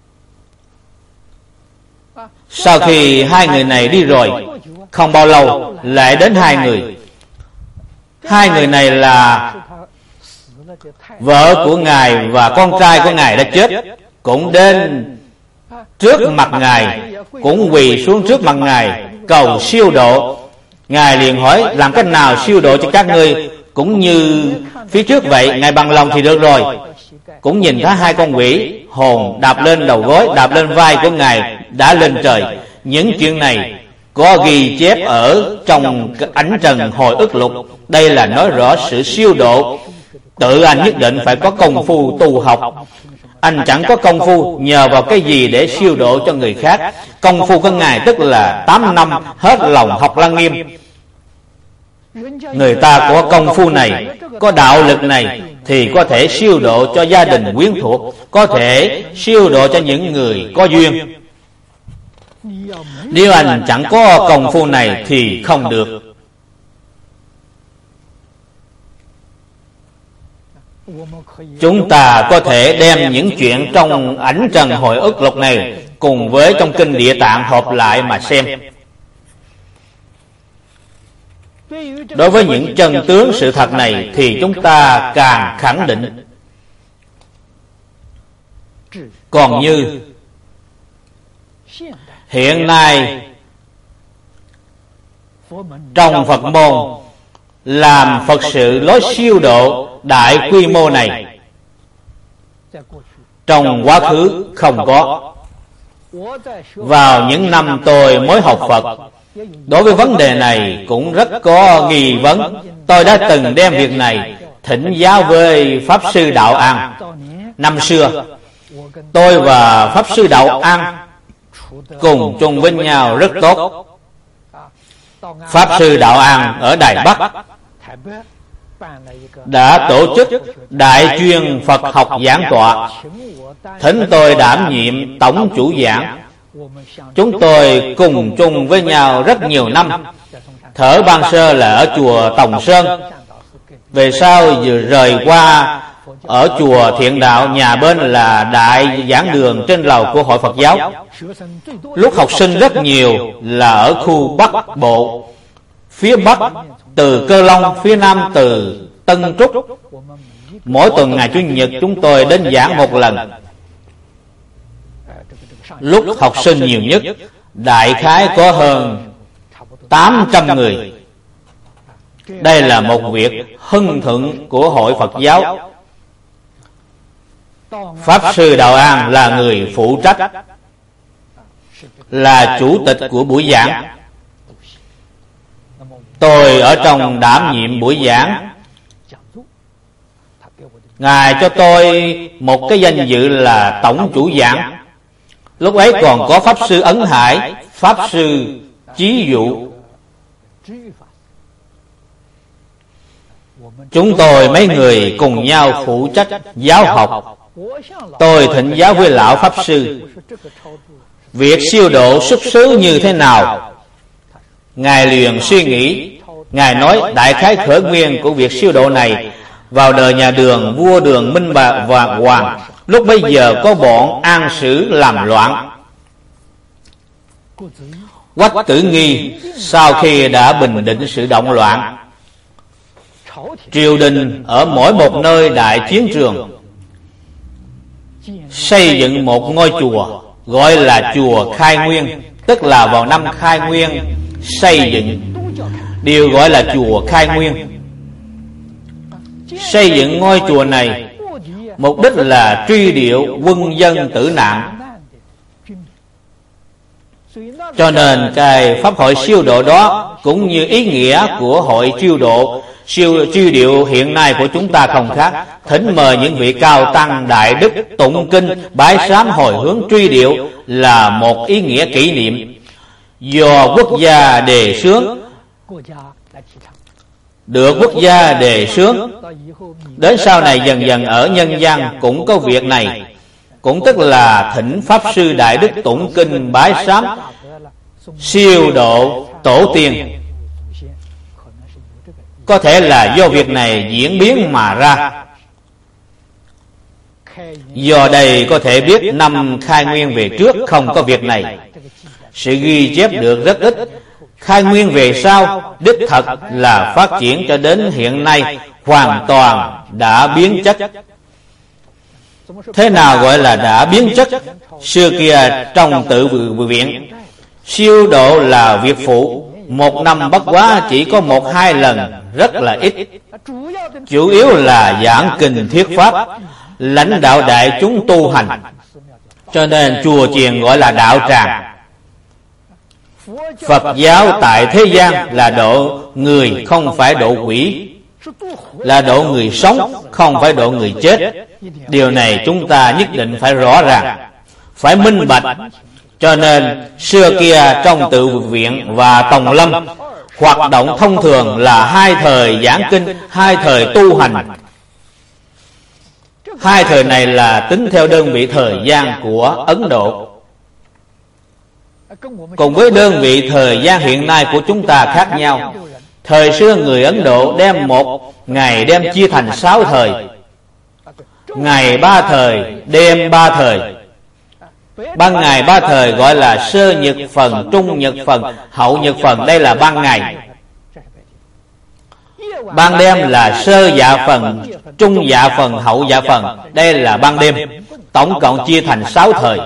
Sau khi hai người này đi rồi, không bao lâu lại đến hai người. Hai người này là vợ của Ngài và con trai của Ngài đã chết, cũng đến trước mặt Ngài, cũng quỳ xuống trước mặt Ngài cầu siêu độ. Ngài liền hỏi: làm cách nào siêu độ cho các ngươi cũng như phía trước vậy? Ngài bằng lòng thì được rồi. Cũng nhìn thấy hai con quỷ hồn đạp lên đầu gối, đạp lên vai của Ngài, đã lên trời. Những chuyện này có ghi chép ở trong Ảnh Trần Hồi Ức Lục. Đây là nói rõ sự siêu độ. Tự anh nhất định phải có công phu tu học. Anh chẳng có công phu nhờ vào cái gì để siêu độ cho người khác. Công phu của Ngài tức là 8 năm hết lòng học Lăng Nghiêm. Người ta có công phu này, có đạo lực này, thì có thể siêu độ cho gia đình quyến thuộc, có thể siêu độ cho những người có duyên. Nếu anh chẳng có công phu này thì không được. Chúng ta có thể đem những chuyện trong Ảnh Trần Hồi Ức Lục này cùng với trong Kinh Địa Tạng hợp lại mà xem. Đối với những chân tướng sự thật này thì chúng ta càng khẳng định. Còn như hiện nay trong Phật môn làm Phật sự lối siêu độ đại quy mô này, trong quá khứ không có. Vào những năm tôi mới học Phật, đối với vấn đề này cũng rất có nghi vấn. Tôi đã từng đem việc này thỉnh giáo với Pháp Sư Đạo An. Năm xưa tôi và Pháp Sư Đạo An cùng chung với nhau rất tốt. Pháp Sư Đạo An ở Đài Bắc đã tổ chức đại chuyên Phật học giảng tọa, thỉnh tôi đảm nhiệm tổng chủ giảng. Chúng tôi cùng chung với nhau rất nhiều năm. Thở ban sơ là ở chùa Tòng Sơn, về sau vừa rời qua ở chùa Thiện Đạo, nhà bên là đại giảng đường trên lầu của Hội Phật giáo. Lúc học sinh rất nhiều là ở khu Bắc Bộ, phía Bắc từ Cơ Long, phía Nam từ Tân Trúc. Mỗi tuần ngày Chủ nhật chúng tôi đến giảng một lần. Lúc học sinh nhiều nhất đại khái có hơn 800 người. Đây là một việc hưng thịnh của Hội Phật giáo. Pháp Sư Đạo An là người phụ trách, là chủ tịch của buổi giảng. Tôi ở trong đảm nhiệm buổi giảng. Ngài cho tôi một cái danh dự là tổng chủ giảng. Lúc ấy còn có Pháp Sư Ấn Hải, Pháp Sư Chí Dụ. Chúng tôi mấy người cùng nhau phụ trách giáo học. Tôi thỉnh giáo với lão Pháp Sư việc siêu độ xuất xứ như thế nào. Ngài liền suy nghĩ. Ngài nói đại khái khởi nguyên của việc siêu độ này vào đời nhà Đường, vua Đường Minh và Hoàng. Lúc bấy giờ có bọn An Sử làm loạn. Quách Tử Nghi sau khi đã bình định sự động loạn, triều đình ở mỗi một nơi đại chiến trường xây dựng một ngôi chùa gọi là chùa Khai Nguyên, tức là vào năm Khai Nguyên xây dựng, đều gọi là chùa Khai Nguyên. Xây dựng ngôi chùa này mục đích là truy điệu quân dân tử nạn. Cho nên cái pháp hội siêu độ đó cũng như ý nghĩa của hội truy điệu hiện nay của chúng ta không khác. Thỉnh mời những vị cao tăng đại đức tụng kinh bái sám hồi hướng truy điệu là một ý nghĩa kỷ niệm do quốc gia đề xướng, được quốc gia đề xướng. Đến sau này dần dần ở nhân gian cũng có việc này, cũng tức là thỉnh Pháp Sư đại đức tụng kinh bái sám siêu độ tổ tiên. có thể là do việc này diễn biến mà ra. Do đây có thể biết năm khai nguyên về trước không có việc này. Sự ghi chép được rất ít. Khai nguyên về sau đích thật là phát triển cho đến hiện nay hoàn toàn đã biến chất. Thế nào gọi là đã biến chất? Xưa kia trong tự viện, siêu độ là việc phụ. Một năm bất quá chỉ có 1-2 lần, rất là ít. Chủ yếu là giảng kinh thuyết pháp, lãnh đạo đại chúng tu hành. Cho nên chùa chiền gọi là đạo tràng. Phật giáo tại thế gian là độ người, không phải độ quỷ. Là độ người sống, không phải độ người chết. Điều này chúng ta nhất định phải rõ ràng, phải minh bạch. Cho nên xưa kia trong tự viện và tòng lâm, hoạt động thông thường là 2 thời giảng kinh, 2 thời tu hành. 2 thời này là tính theo đơn vị thời gian của Ấn Độ. Cùng với đơn vị thời gian hiện nay của chúng ta khác nhau. Thời xưa người Ấn Độ đem một ngày đem chia thành 6 thời. Ngày 3 thời, đêm 3 thời. Ban ngày 3 thời gọi là sơ nhật phần, trung nhật phần, hậu nhật phần. Đây là ban ngày. Ban đêm là sơ dạ phần, trung dạ phần, hậu dạ phần. Đây là ban đêm. Tổng cộng chia thành 6 thời.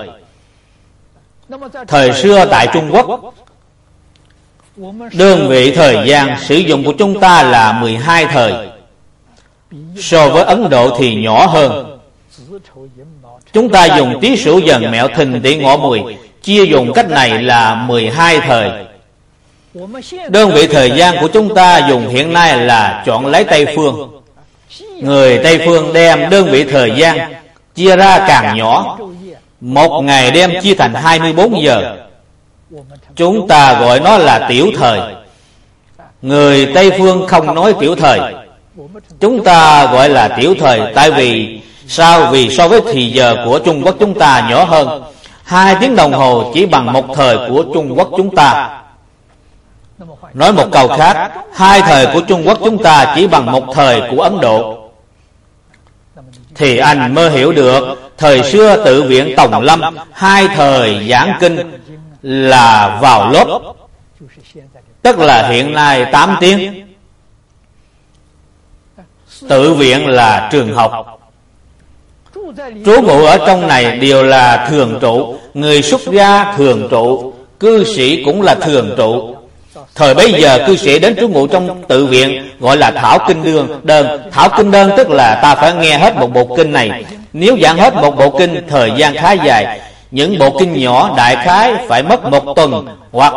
Thời xưa tại Trung Quốc, đơn vị thời gian sử dụng của chúng ta là 12 thời. So với Ấn Độ thì nhỏ hơn. Chúng ta dùng tý sửu dần mẹo thìn tỵ ngọ mùi, chia dùng cách này là 12 thời. Đơn vị thời gian của chúng ta dùng hiện nay là chọn lấy Tây Phương. Người Tây Phương đem đơn vị thời gian chia ra càng nhỏ. Một ngày đem chia thành 24 giờ. Chúng ta gọi nó là tiểu thời. Người Tây Phương không nói tiểu thời. Chúng ta gọi là tiểu thời. Tại vì sao? Vì so với thì giờ của Trung Quốc chúng ta nhỏ hơn. 2 tiếng đồng hồ chỉ bằng 1 thời của Trung Quốc chúng ta. Nói một câu khác, 2 thời của Trung Quốc chúng ta chỉ bằng 1 thời của Ấn Độ. Thì anh mới hiểu được thời xưa tự viện tòng lâm 2 thời giảng kinh là vào lớp, tức là hiện nay 8 tiếng. Tự viện là trường học. Trú ngụ ở trong này đều là thường trụ. Người xuất gia thường trụ, cư sĩ cũng là thường trụ. Thời bấy giờ cư sĩ đến trú ngụ trong tự viện gọi là thảo kinh đơn. Thảo kinh đơn tức là ta phải nghe hết một bộ kinh này. Nếu giảng hết một bộ kinh thời gian khá dài. Những bộ kinh nhỏ đại khái phải mất 1 tuần hoặc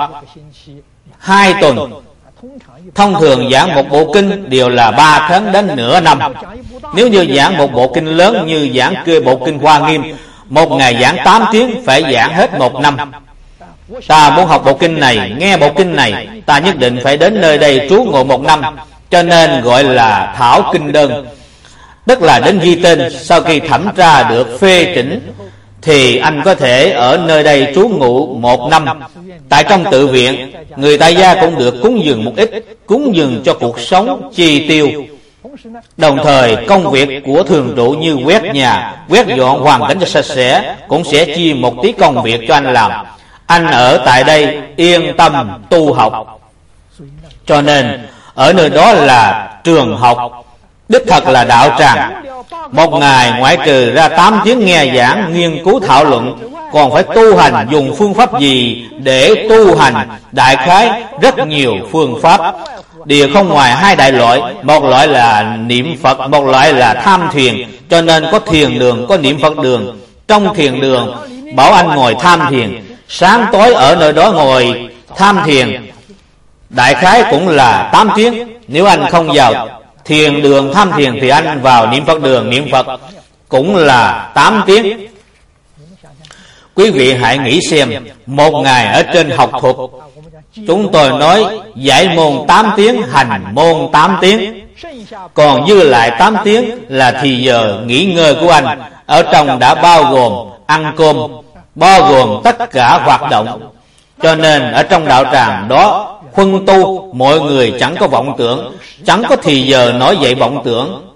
2 tuần. Thông thường giảng một bộ kinh đều là 3 tháng đến nửa năm. Nếu như giảng một bộ kinh lớn như giảng kia bộ kinh Hoa Nghiêm, một ngày giảng 8 tiếng phải giảng hết 1 năm. Ta muốn học bộ kinh này, nghe bộ kinh này, ta nhất định phải đến nơi đây trú ngụ 1 năm. Cho nên gọi là thảo kinh đơn, tức là đến ghi tên. Sau khi thẩm tra được phê chỉnh thì anh có thể ở nơi đây trú ngụ 1 năm. Tại trong tự viện, người tại gia cũng được cúng dường một ít, cúng dường cho cuộc sống chi tiêu. Đồng thời công việc của thường trụ như quét nhà, quét dọn hoàn cảnh cho sạch sẽ cũng sẽ chia một tí công việc cho anh làm. Anh ở tại đây yên tâm tu học. Cho nên ở nơi đó là trường học, đích thật là đạo tràng. Một ngày ngoại trừ ra 8 tiếng nghe giảng, nghiên cứu thảo luận, còn phải tu hành. Dùng phương pháp gì để tu hành? Đại khái rất nhiều phương pháp, đều không ngoài 2 đại loại. Một loại là niệm Phật, một loại là tham thiền. Cho nên có thiền đường, có niệm Phật đường. Trong thiền đường bảo anh ngồi tham thiền, sáng tối ở nơi đó ngồi tham thiền, đại khái cũng là 8 tiếng. Nếu anh không vào thiền đường tham thiền thì anh vào niệm Phật đường niệm Phật, cũng là 8 tiếng. Quý vị hãy nghĩ xem, một ngày ở trên học thuật, chúng tôi nói giải môn 8 tiếng, hành môn 8 tiếng, còn dư lại 8 tiếng là thì giờ nghỉ ngơi của anh. Ở trong đã bao gồm ăn cơm, bao gồm tất cả hoạt động. Cho nên ở trong đạo tràng đó huân tu, mọi người chẳng có vọng tưởng, chẳng có thì giờ nói dậy vọng tưởng.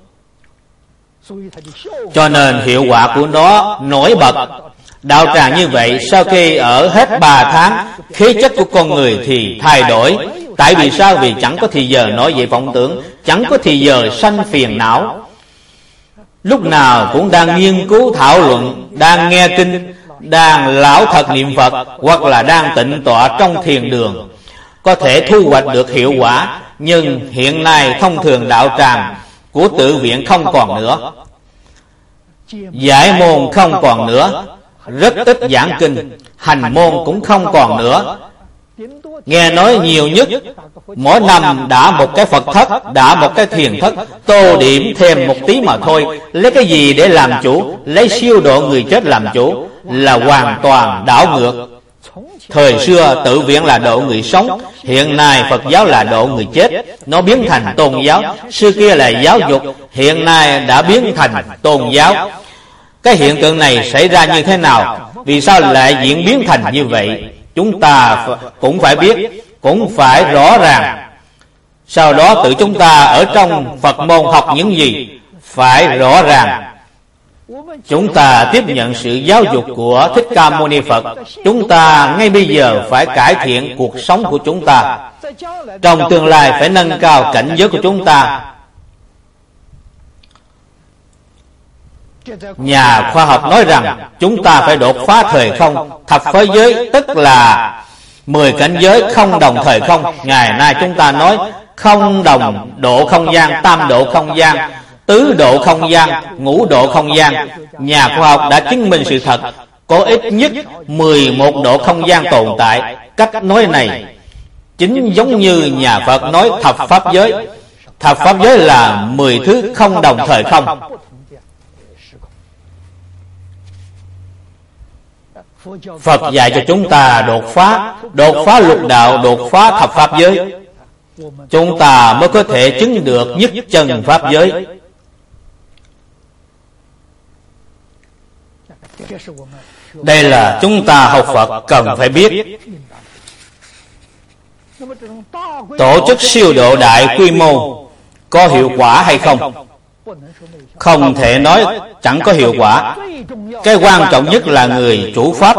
Cho nên hiệu quả của nó nổi bật. Đạo tràng như vậy, sau khi ở hết 3 tháng, khí chất của con người thì thay đổi. Tại vì sao? Vì chẳng có thì giờ nói dậy vọng tưởng, chẳng có thì giờ sanh phiền não. Lúc nào cũng đang nghiên cứu thảo luận, đang nghe kinh, đang lão thật niệm Phật, hoặc là đang tịnh tọa trong thiền đường, có thể thu hoạch được hiệu quả. Nhưng hiện nay thông thường đạo tràng của tự viện không còn nữa, giải môn không còn nữa, rất ít giảng kinh, hành môn cũng không còn nữa. Nghe nói nhiều nhất mỗi năm đã một cái Phật thất, đã một cái thiền thất, tô điểm thêm một tí mà thôi. Lấy cái gì để làm chủ? Lấy siêu độ người chết làm chủ, là hoàn toàn đảo ngược. Thời xưa tự viện là độ người sống, hiện nay Phật giáo là độ người chết. Nó biến thành tôn giáo. Xưa kia là giáo dục, hiện nay đã biến thành tôn giáo. Cái hiện tượng này xảy ra như thế nào? Vì sao lại diễn biến thành như vậy? Chúng ta cũng phải biết, cũng phải rõ ràng. Sau đó tự chúng ta ở trong Phật môn học những gì phải rõ ràng. Chúng ta tiếp nhận sự giáo dục của Thích Ca Mâu Ni Phật. Chúng ta ngay bây giờ phải cải thiện cuộc sống của chúng ta. Trong tương lai phải nâng cao cảnh giới của chúng ta. Nhà khoa học nói rằng chúng ta phải đột phá thời không, thập phá giới, tức là 10 cảnh giới không đồng thời không. Ngày nay chúng ta nói không đồng độ không gian, tam độ không gian, tứ độ không gian, ngũ độ không gian. Nhà khoa học đã chứng minh sự thật, có ít nhất 11 độ không gian tồn tại. Cách nói này chính giống như nhà Phật nói thập pháp giới. Thập pháp giới là 10 thứ không đồng thời không. Phật dạy cho chúng ta đột phá lục đạo, đột phá thập pháp giới, chúng ta mới có thể chứng được nhất chân pháp giới. Đây là chúng ta học Phật cần phải biết. Tổ chức siêu độ đại quy mô có hiệu quả hay không? Không thể nói chẳng có hiệu quả. Cái quan trọng nhất là người chủ pháp.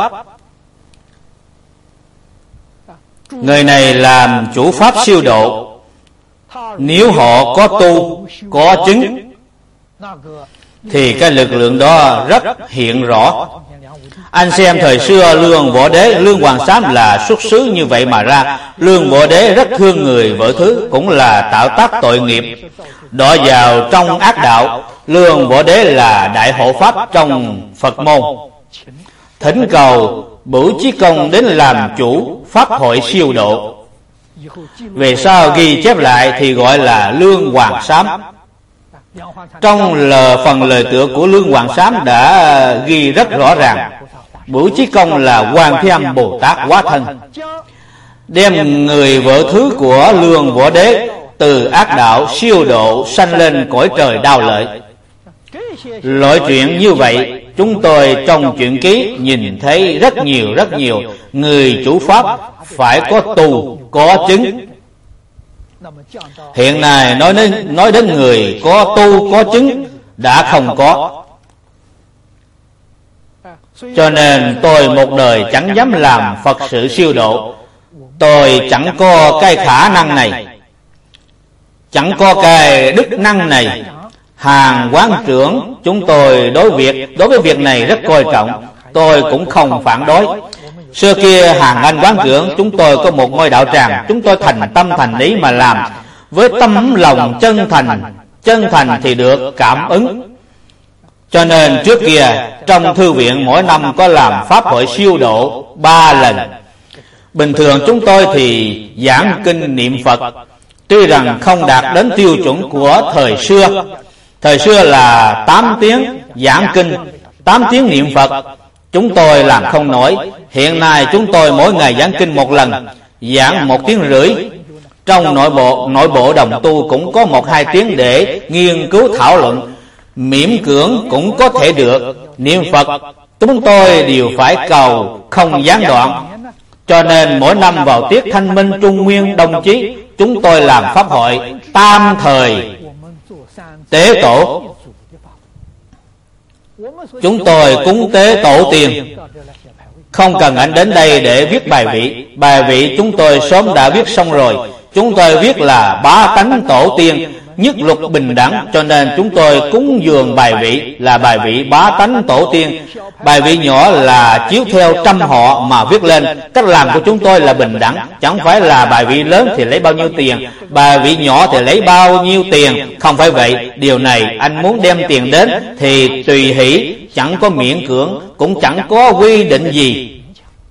Người này làm chủ pháp siêu độ. Nếu họ có tu, có chứng, thì cái lực lượng đó rất hiện rõ. Anh xem thời xưa Lương Võ Đế, Lương Hoàng Xám là xuất xứ như vậy mà ra. Lương Võ Đế rất thương người vợ thứ, cũng là tạo tác tội nghiệp, đọa vào trong ác đạo. Lương Võ Đế là đại hộ pháp trong Phật môn, thỉnh cầu Bửu Chí Công đến làm chủ pháp hội siêu độ. Về sau ghi chép lại thì gọi là Lương Hoàng Xám. Trong phần lời tựa của Lương Hoàng Xám đã ghi rất rõ ràng, Bửu Chí Công là Quan Thế Âm Bồ Tát hóa thân, đem người vợ thứ của Lương Võ Đế từ ác đạo siêu độ sanh lên cõi trời đau lợi. Loại chuyện như vậy chúng tôi trong truyện ký nhìn thấy rất nhiều. Người chủ pháp phải có tu, có chứng. Hiện nay nói đến người có tu, có chứng đã không có. Cho nên tôi một đời chẳng dám làm Phật sự siêu độ. Tôi chẳng có cái khả năng này, chẳng có cái đức năng này. Hàng quán trưởng chúng tôi đối với việc này rất coi trọng. Tôi cũng không phản đối. Xưa kia Hàng Anh quán trưởng chúng tôi có một ngôi đạo tràng, chúng tôi thành tâm thành ý mà làm, với tâm lòng chân thành thì được cảm ứng. Cho nên trước kia trong thư viện mỗi năm có làm pháp hội siêu độ 3 lần. Bình thường chúng tôi thì giảng kinh niệm Phật, tuy rằng không đạt đến tiêu chuẩn của thời xưa. Thời xưa là 8 tiếng giảng kinh, 8 tiếng niệm Phật, chúng tôi làm không nổi. Hiện nay chúng tôi mỗi ngày giảng kinh 1 lần, giảng 1 tiếng rưỡi. Trong nội bộ đồng tu cũng có 1-2 tiếng để nghiên cứu thảo luận. Miễn cưỡng cũng có thể được. Niệm Phật chúng tôi đều phải cầu không gián đoạn. Cho nên mỗi năm vào tiết Thanh Minh Trung Nguyên Đông Chí, chúng tôi làm pháp hội tam thời tế tổ. Chúng tôi cúng tế tổ tiên. Không cần anh đến đây để viết bài vị. Bài vị chúng tôi sớm đã viết xong rồi. Chúng tôi viết là bá tánh tổ tiên, nhất luật bình đẳng. Cho nên chúng tôi cúng dường bài vị là bài vị bá tánh tổ tiên. Bài vị nhỏ là chiếu theo trăm họ mà viết lên. Cách làm của chúng tôi là bình đẳng. Chẳng phải là bài vị lớn thì lấy bao nhiêu tiền, bài vị nhỏ thì lấy bao nhiêu tiền. Không phải vậy. Điều này anh muốn đem tiền đến thì tùy hỷ, chẳng có miễn cưỡng, cũng chẳng có quy định gì.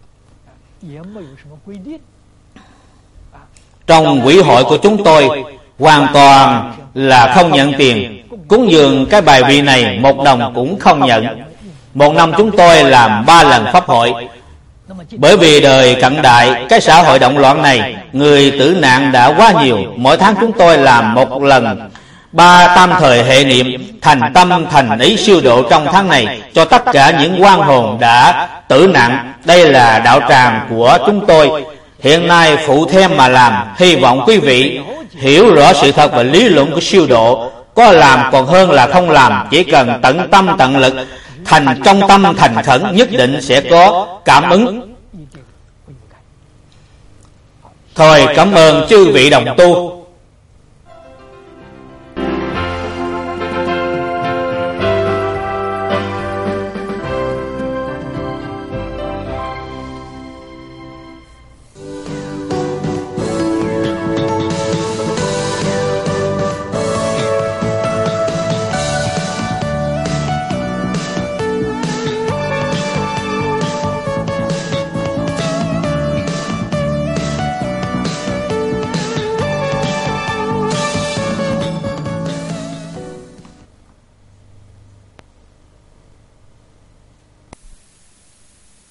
Trong quỹ hội của chúng tôi hoàn toàn là không nhận tiền. Cúng dường cái bài vị này 1 đồng cũng không nhận. Một năm chúng tôi làm 3 lần pháp hội. Bởi vì đời cận đại, cái xã hội động loạn này, người tử nạn đã quá nhiều. Mỗi tháng chúng tôi làm 1 lần 3 tam thời hệ niệm, thành tâm thành ý siêu độ trong tháng này cho tất cả những oan hồn đã tử nạn. Đây là đạo tràng của chúng tôi. Hiện nay phụ thêm mà làm. Hy vọng quý vị hiểu rõ sự thật và lý luận của siêu độ. Có làm còn hơn là không làm. Chỉ cần tận tâm tận lực, trong tâm thành khẩn, nhất định sẽ có cảm ứng. Thôi cảm ơn chư vị đồng tu.